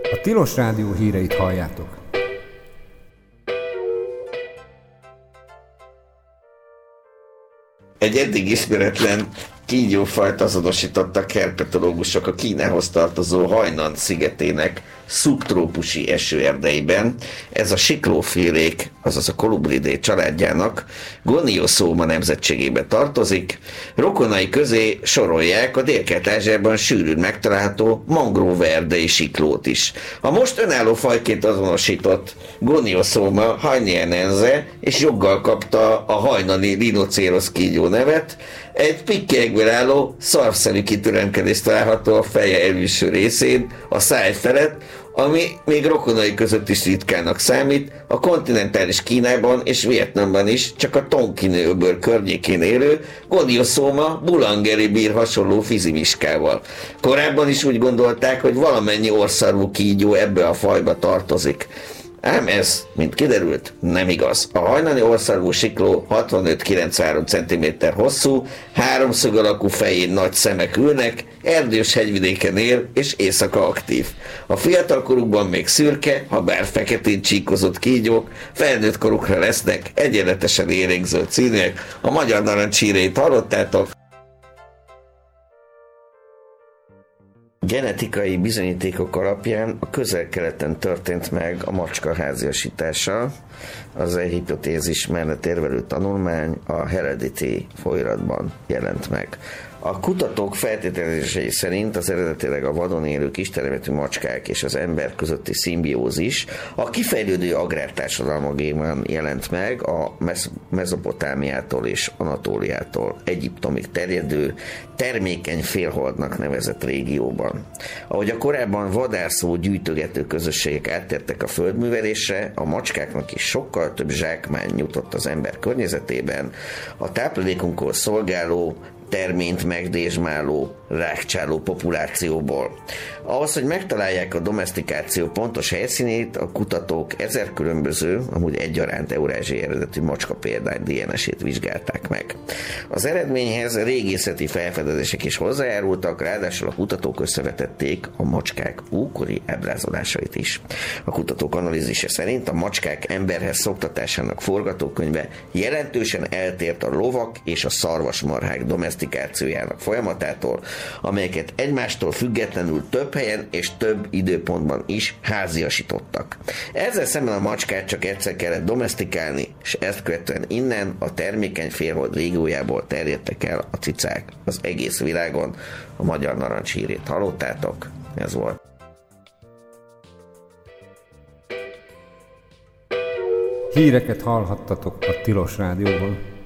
A Tilos Rádió híreit halljátok. Egy eddig ismeretlen kígyófajt azonosítottak herpetológusok a Kínához tartozó Hainan szigetének szubtrópusi esőerdeiben. Ez a siklófélék, azaz a Colubridae családjának Goniosoma nemzetségébe tartozik. Rokonai közé sorolják a Délkelet-Ázsiában sűrűn megtalálható mangroveerdei siklót is. A most önálló fajként azonosított Goniosoma hainénense és joggal kapta a hainani rinocérosz kígyó nevet. Egy pikkelyekből álló szarvszerű kitüremkedés található a feje elülső részén, a száj felett, ami még rokonai között is ritkának számít, a kontinentális Kínában és Vietnamban is csak a Tonkin-öböl környékén élő Goniosoma bulangeri bír hasonló fizimiskával. Korábban is úgy gondolták, hogy valamennyi orrszarvú kígyó ebbe a fajba tartozik. Ám ez, mint kiderült, nem igaz. A hajnani orrszarvú sikló 65-93 cm hosszú, háromszög alakú fején nagy szemek ülnek, erdős hegyvidéken él és éjszaka aktív. A fiatalkorukban még szürke, ha bár feketén csíkozott kígyók, felnőtt korukra lesznek egyenletesen élénkzöld színűek. A magyar narancshíreit hallottátok. Genetikai bizonyítékok alapján a Közel-Keleten történt meg a macska háziasítása. Az hipotézis mellett érvelő tanulmány a Heredity folyóiratban jelent meg. A kutatók feltételezései szerint az eredetileg a vadon élő kistermetű macskák és az ember közötti szimbiózis a kifejlődő agrártársadalmakban jelent meg a Mezopotámiától és Anatóliától Egyiptomig terjedő termékeny félholdnak nevezett régióban. Ahogy a korábban vadászó gyűjtögető közösségek áttértek a földművelésre, a macskáknak is sokkal több zsákmány jutott az ember környezetében, a táplálékunkról szolgáló terményt megdésmáló, rákcsáló populációból. Ahhoz, hogy megtalálják a domesztikáció pontos helyszínét, a kutatók 1000 különböző, amúgy egyaránt eurázsiai eredetű macska példány DNS-ét vizsgálták meg. Az eredményhez régészeti felfedezések is hozzájárultak, ráadásul a kutatók összevetették a macskák ókori ábrázolásait is. A kutatók analízise szerint a macskák emberhez szoktatásának forgatókönyve jelentősen eltért a lovak és a szarvasmarhák domesztikációjának folyamatától, amelyeket egymástól függetlenül több helyen és több időpontban is háziasítottak. Ezzel szemben a macskát csak egyszer kellett domesztikálni, és ezt követően innen a termékeny félhold régiójából terjedtek el a cicák az egész világon. A magyar narancshírét hallottátok? Ez volt. Híreket hallhattatok a Tilos Rádióban.